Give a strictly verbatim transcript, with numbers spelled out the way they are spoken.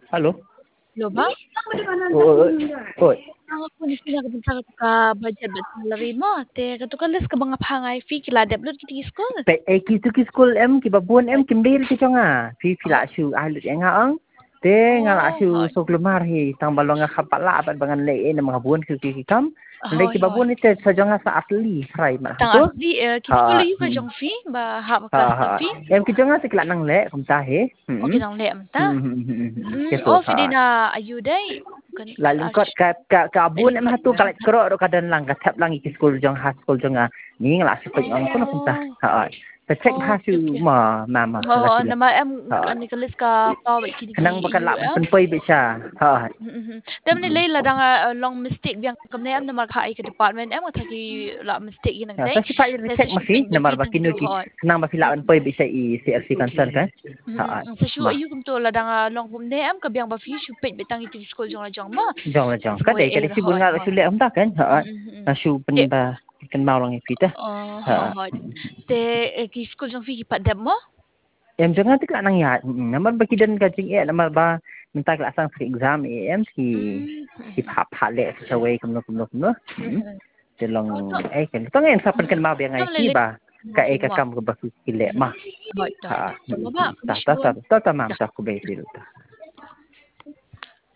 Halo? Loba? Oi, oi. Ako ni pinakapunta ka budget ba salary mo, te kato ka les ka mga phangay fee kila deblo kiti school. Pe eh kitu ki school em ki babun em Right. kimbil ki chonga. Fi fila Oh, shu ahlu enga ang. Te ngala oh, shu hoy. soklumar hi tang balonga khapala ban bangan le en mga buon ki ki kam. Nde Hoy, ki hoy. babun ite sa jonga sa asli frai ma Tang tu. asli eh, ki Ha. school yu ka hmm. jong fee ba ha ba Ha class ha. ka fee? Em ki jonga sikla nang le kum ta he. O Hmm. kinang le am ta. Hmm hmm hmm. hmm. Mm, Keso oh ha. fide na ayu day. Kan La ash. lingkot ka ka ka abun em Lingkod hatu na. kalat kro ro kadan lang ka tap lang ki school jong ha school jonga. Ni ngala shu ko ang ko na kum ta. Oh. Ha. Ta check Oh, ha shu okay, okay. ma ma ma la Oo, sila. nama em Ha. kan ni kalis ka pa ba kini ki Kanang bakala E U M. penpoy be siya. Ha. Mhm. Tem ni Mm. Leila dang uh, long mistake biang kam na em na marka ka department em thaki la mistake yin ang Ya, day. sa si pa Sa check sa masi shopping ba na marba kitang kinu kito ki ho. kanang bafilaan poy be siya i C L C concern kan. Ha. Mhm. Sa shu Ma. ayu kum to la dang uh, long pum ne em ka biang ba fi shu pet betang iti school jong la jong ma. Jong la jong. Ka Mo dai ka e dai ra si bun hoy nga hoy. sule am ta kan. Ha. Mhm. Na shu pen ba kan mau lang ipita. Oh, Ha. hoy. Te eh, ki school jong fi ki pat deb mo. Em jangan tik nang ya. Namar ba kidan ka jing e namar ba minta kelasang sa exam e em ki ki Mhm. pha pha le sa way kum no kum no kum no. Mhm. Telong Oh, to. eh kan tong en sa pen kan mau bi ngai Tam ki le ba ka e ka mo. kam ko ba ki le ma. Hoy to. Ha. To ba ba Ta ta bisyon. ta ta ta mam ta ko be